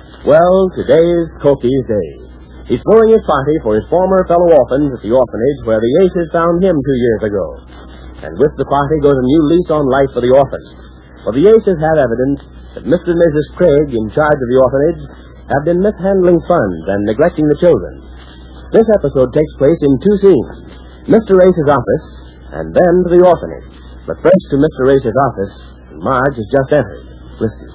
Well, today's Coky's day. He's throwing his party for his former fellow orphans at the orphanage where the Aces found him 2 years ago. And with the party goes a new lease on life for the orphans. For the Aces have evidence that Mr. and Mrs. Craig, in charge of the orphanage, have been mishandling funds and neglecting the children. This episode takes place in 2 scenes. Mr. Ace's office, and then to the orphanage. But first to Mr. Ace's office, and Marge has just entered. Listen.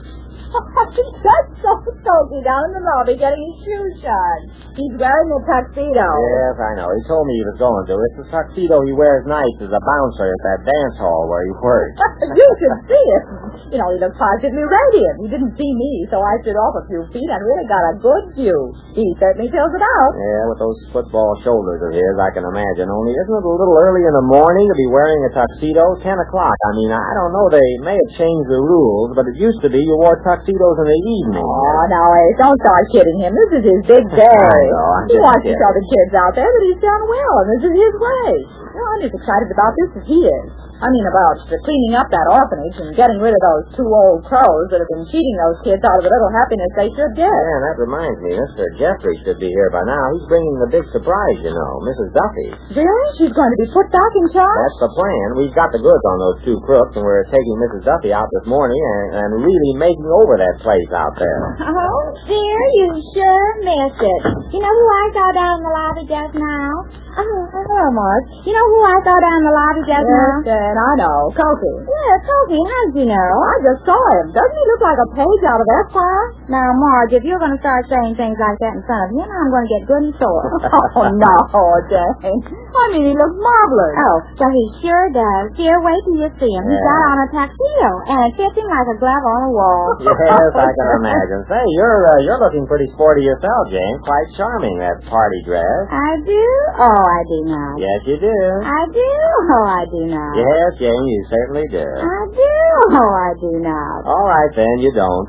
That's so Coky down in the lobby getting his shoes shined. He's wearing a tuxedo. Yes, I know. He told me he was going to. It's the tuxedo he wears nights as a bouncer at that dance hall where he works. You should see him. You know, he looked positively radiant. He didn't see me, so I stood off a few feet and really got a good view. He certainly fills it out. Yeah, with those football shoulders of his, I can imagine. Only isn't it a little early in the morning to be wearing a tuxedo? 10 o'clock. I mean, I don't know. They may have changed the rules, but it used to be you wore tuxedos in the evening. Oh, now, Ace, don't start kidding him. This is his big day. I know. He wants to tell the kids out there that he's done well, and this is his way. You know, I'm as excited about this as he is. I mean, about the cleaning up that orphanage and getting rid of those 2 old crows that have been cheating those kids out of the little happiness they should get. Yeah, and that reminds me, Mr. Jeffrey should be here by now. He's bringing the big surprise, you know, Mrs. Duffy. Really? She's going to be put back in charge? That's the plan. We've got the goods on those 2 crooks, and we're taking Mrs. Duffy out this morning and really making over that place out there. Oh, dear, you sure missed it. You know who I saw down in the lobby just now? Oh, hello, Marge. You know who I saw down in the lobby just now? Yes, I know. Coky. Yeah, Coky. How did you know? I just saw him. Doesn't he look like a page out of Esquire? Now, Marge, if you're going to start saying things like that in front of him, I'm going to get good and sore. Oh, no, Jane. I mean, he looks marvelous. Oh, well, he sure does. Dear, wait till you see him. He's got on a tuxedo, and it fits him like a glove on a wall. Yes, I can imagine. Say, you're looking pretty sporty yourself, Jane. Quite charming, that party dress. I do? Oh, I do not. Yes, you do. I do? Oh, I do not. Yes, Jane, you certainly do. I do? Oh, I do not. All right, then, you don't.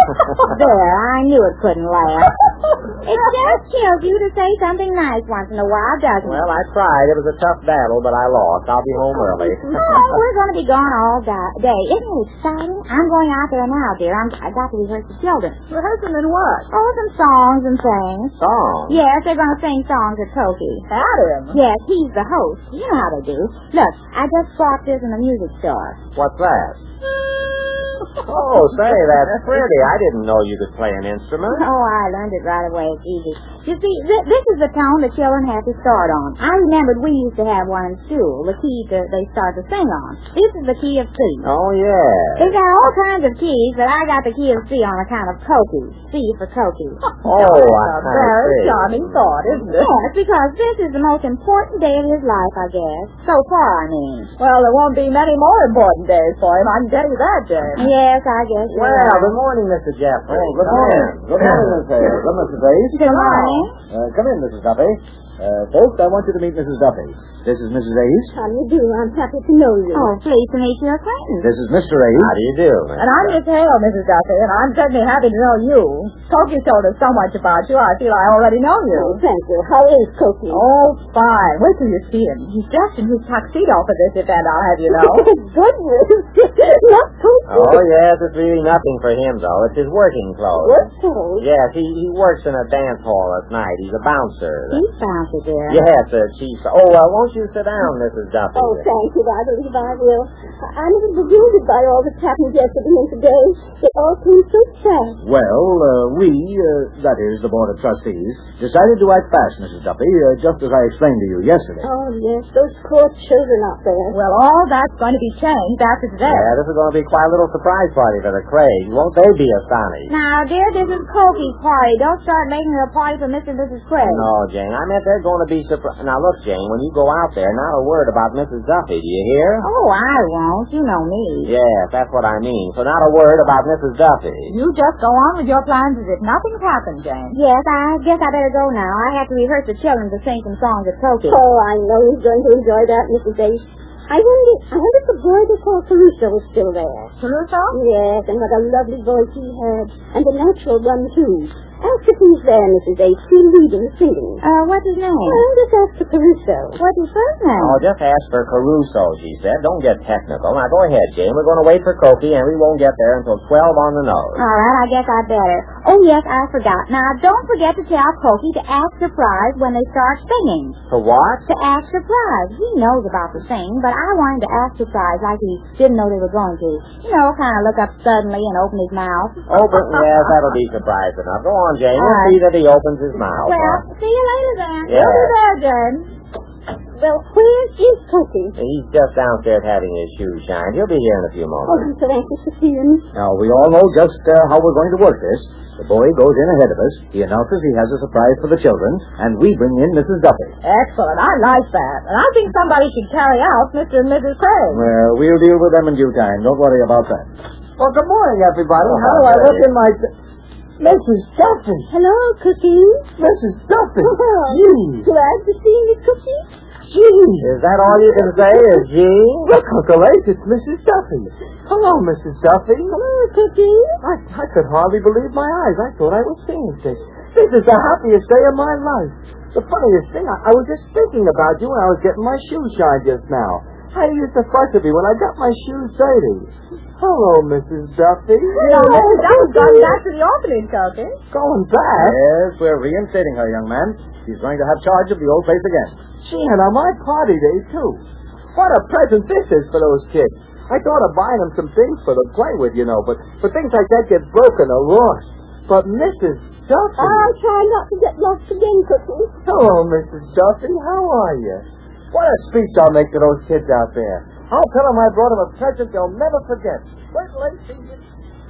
There, I knew it couldn't last. It just kills you to say something nice once in a while, doesn't it? Well, I tried. It was a tough battle, but I lost. I'll be home early. Oh, we're going to be gone all day. Isn't it exciting? I'm going out there now, dear. I've got to rehearse the children. Rehearsing in what? Oh, some songs and things. Songs? Yes, they're going to sing songs at Coky. At him? Yes, he's the host. You know how they do. Look, I just bought this in the music store. What's that? Oh, say, that's pretty. I didn't know you could play an instrument. Oh, I learned it right away. It's easy. You see, this is the tone the children have to start on. I remembered we used to have one in school, the key they start to sing on. This is the key of C. Oh, yeah. They've got all kinds of keys, but I got the key of C on account of Coky. C for Coky. Oh, a very charming thought, isn't it? Yes, because this is the most important day of his life, I guess. So far, I mean. Well, there won't be many more important days for him, I can tell you that, Jane. Yes, I guess. Well, good morning, Mr. Jeffrey. Oh, good morning. Good morning, Miss Hale. Good, Mrs. Ace. Good morning. Come in, Mrs. Duffy. Folks, I want you to meet Mrs. Duffy. This is Mrs. Ace. How do you do? I'm happy to know you. Oh, pleased to meet your acquaintance. This is Mr. Ace. How do you do? And I'm Miss Hale, Mrs. Duffy, and I'm certainly happy to know you. Coky told us so much about you, I feel I already know you. Oh, thank you. How is Coky? Oh, fine. Wait till you see him. He's dressed in his tuxedo for this event, I'll have you know. Good news. Not Coky. Oh, yes, it's really nothing for him, though. It's his working clothes. Work clothes? Yes, he works in a dance hall at night. He's a bouncer. He's bouncer, dear. Yes, chief. Oh, won't you sit down, Mrs. Duffy? Oh, thank you. I believe I will. I'm a little bewildered by all that's happened yesterday and today. It all came so fast. Well, that is, the Board of Trustees, decided to act fast, Mrs. Duffy, just as I explained to you yesterday. Oh, yes, those poor children out there. Well, all that's going to be changed after today. Yeah, this is going to be quite a little surprise party for the Craigs. Won't they be astonished? Now, dear, this is Coky's party. Don't start making it a party for Mr. and Mrs. Craig. No, Jane. I meant they're going to be surprised. Now, look, Jane, when you go out there, not a word about Mrs. Duffy. Do you hear? Oh, I won't. You know me. Yes, that's what I mean. So not a word about Mrs. Duffy. You just go on with your plans as if nothing's happened, Jane. Yes, I guess I better go now. I have to rehearse the children to sing some songs at Coky. Oh, I know he's going to enjoy that, Mrs. Ace. I wonder if the boy they call Caruso is still there. Caruso? Yes, and what a lovely voice he had. And the natural one, too. Ask if he's there, Mrs. H. He'll lead in the singing. What's his name? Well, just ask for Caruso. What's his first name? Oh, just ask for Caruso, she said. Don't get technical. Now, go ahead, Jane. We're going to wait for Cokie, and we won't get there until 12 on the nose. All right, I guess I'd better. Oh, yes, I forgot. Now, don't forget to tell Cokie to act surprised when they start singing. To what? To act surprised. He knows about the sing, but I want him to act surprised like he didn't know they were going to. You know, kind of look up suddenly and open his mouth. Open? Yes, that'll be surprised enough. Go on, Jane. All We'll right. see that he opens his mouth. Well, see you later then. Yeah. We'll be there, Jane. Well, where is Cokie? He's just downstairs having his shoes shined. He'll be here in a few Oh, moments. I'm so anxious to see him. Now, we all know just how we're going to work this. The boy goes in ahead of us. He announces he has a surprise for the children, and we bring in Mrs. Duffy. Excellent. I like that. And I think somebody should carry out Mr. and Mrs. Craig. Well, we'll deal with them in due time. Don't worry about that. Well, good morning, everybody. Oh, How do I hi, look Jerry. in my... Mrs. Duffy. Hello, Cookie. Mrs. Duffy. Oh, Gee. glad to see you, Cookie. Gee. Is that all you can say is gee? Look, Uncle Ace, it's Mrs. Duffy. Hello, Mrs. Duffy. Hello, Cookie. I could hardly believe my eyes. I thought I was seeing things. This is the happiest day of my life. The funniest thing, I was just thinking about you when I was getting my shoes shined just now. How you used to fuss at me when I got my shoes dirty. Hello, Mrs. Duffy. Mrs. Duffy's going back to the orphanage, Cokie. Going back? Yes, we're reinstating her, young man. She's going to have charge of the old place again. Gee, and on my party day, too. What a present this is for those kids. I thought of buying them some things for them to play with, you know, but things like that get broken or lost. But Mrs. Duffy... I'll try not to get lost again, Cookie. Hello, Mrs. Duffy. How are you? What a speech I'll make to those kids out there. I'll tell them I brought them a present they'll never forget. Wait till they see it.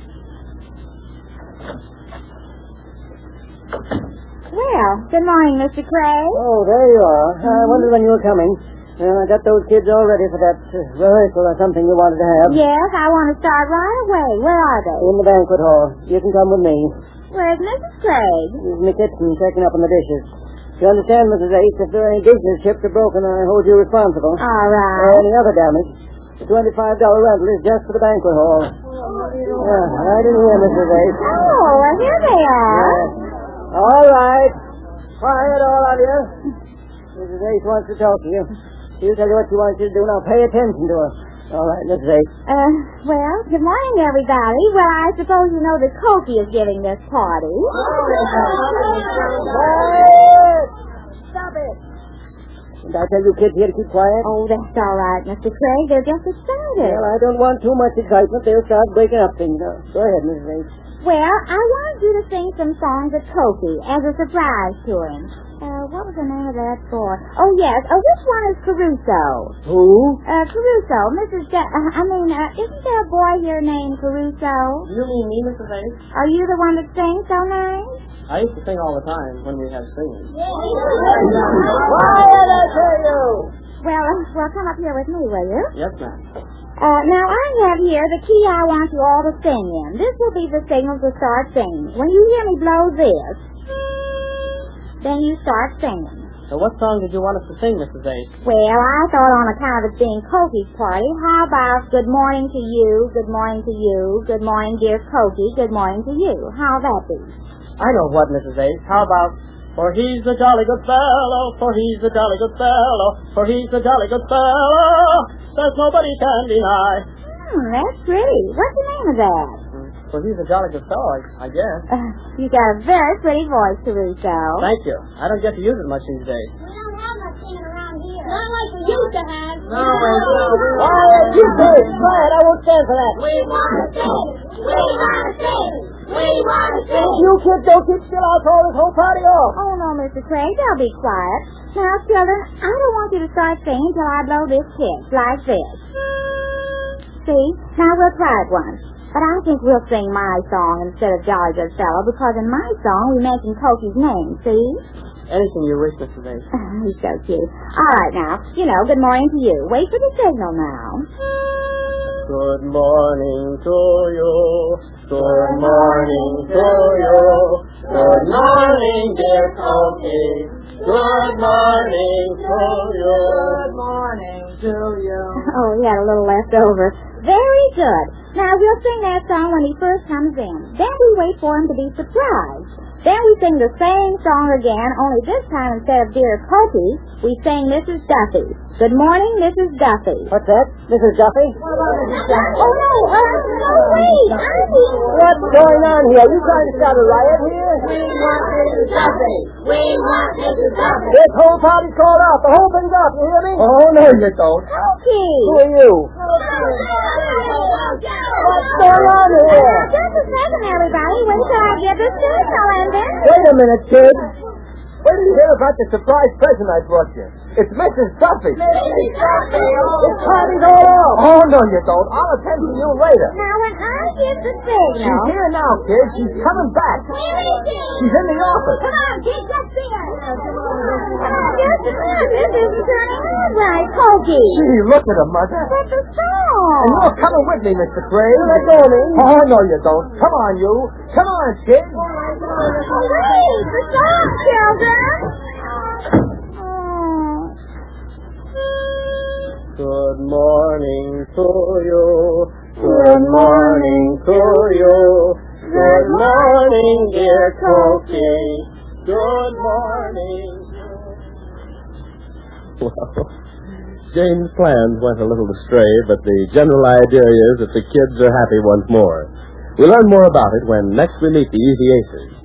Well, good morning, Mr. Craig. Oh, there you are. I wondered when you were coming. Well, I got those kids all ready for that rehearsal or something you wanted to have. Yes, I want to start right away. Where are they? In the banquet hall. You can come with me. Where's Mrs. Craig? This is my kitchen, checking up on the dishes. You understand, Mrs. Ace, if there are any dishes chipped or broken, I hold you responsible. All right. Or any other damage. The $25 rental is just for the banquet hall. Yeah, right in here, Mrs. Ace. Oh, well, here they are. All right. Quiet, all of you. Mrs. Ace wants to talk to you. She'll tell you what she wants you to do. Now, pay attention to her. All right, Mrs. Ace. Well, good morning, everybody. Well, I suppose you know that Cokie is giving this party. Quiet! Stop it. Did I tell you kids here to keep quiet? Oh, that's all right, Mr. Craig. They're just excited. Well, I don't want too much excitement. They'll start breaking up things. Now, go ahead, Mrs. Ace. Well, I want you to sing some songs at Cokie as a surprise to him. What was the name of that boy? Oh, yes. Which one is Caruso? Who? Caruso. Isn't there a boy here named Caruso? You mean me, Mrs. Ace? Are you the one that sings so nice? I used to sing all the time when we had singing. Quiet, I tell you! Well, come up here with me, will you? Yes, ma'am. Now, I have here the key I want you all to sing in. This will be the signal to start singing. When you hear me blow this, then you start singing. So what song did you want us to sing, Mrs. Ace? Well, I thought on account of it being Cokie's party, how about good morning to you, good morning to you, good morning, dear Cokie, good morning to you. How'll that be? I know what, Mrs. Ace. How about, for he's a jolly good fellow, for he's a jolly good fellow, for he's a jolly good fellow, that nobody can deny. That's pretty. What's the name of that? For he's a jolly good fellow, I guess. You got a very pretty voice, Caruso. Thank you. I don't get to use it much these days. We don't have much singing around here. Not like we used to have. Quiet, you kids! Quiet, I won't stand for that. We want to sing. We want to sing. We want to sing. You kids don't keep still, I'll call this whole party off. Oh, no, Mr. Craig, they'll be quiet. Now, children, I don't want you to start singing till I blow this kiss, like this. See? Now we'll try it once. But I think we'll sing my song instead of Jolly Good Fellow, because in my song we mention Cokie's name, see? Anything you wish, Mrs. Ace. He's so cute. All right, now, good morning to you. Wait for the signal now. Good morning to you. Good morning to you. Good morning, dear Cokie. Good morning to you. Good morning to you. Oh, we had a little left over. Very good. Now, we'll sing that that song when he first comes in. Then we wait for him to be surprised. Then we sing the same song again, only this time instead of Dear Pokey, we sing Mrs. Duffy. Good morning, Mrs. Duffy. What's that? Mrs. Duffy? Oh, no, wait, Auntie. What's going on here? Are you trying to start a riot here? We want Mrs. Duffy. We want Mrs. Duffy. This whole party's called off. The whole thing's off. You hear me? Oh, no, you don't. Pokey. Who are you? What's going on here? Just a second, everybody. Wait till I get this signal, and then... Wait a minute, kid. Where did you hear about the surprise present I brought you? It's Mrs. Duffy. Mrs. Duffy. This party's all off. Oh, no, you don't. I'll attend to you later. Now, when I get the signal... She's here now, kid. She's coming back. She's in the office. Come on, kids, let's see her. Just a minute. This isn't turning out right, Pokey. Gee, look at her, Mother. But the song. And you're coming with me, Mr. Crane. Let go of me. Oh, no, you don't. Come on, you. Come on, kid. Wait, the song, children. Good morning to you. Good morning to you. Good morning, dear Pokey. Good morning. Well, Jane's plans went a little astray, but the general idea is that the kids are happy once more. We'll learn more about it when next we meet the Easy Aces.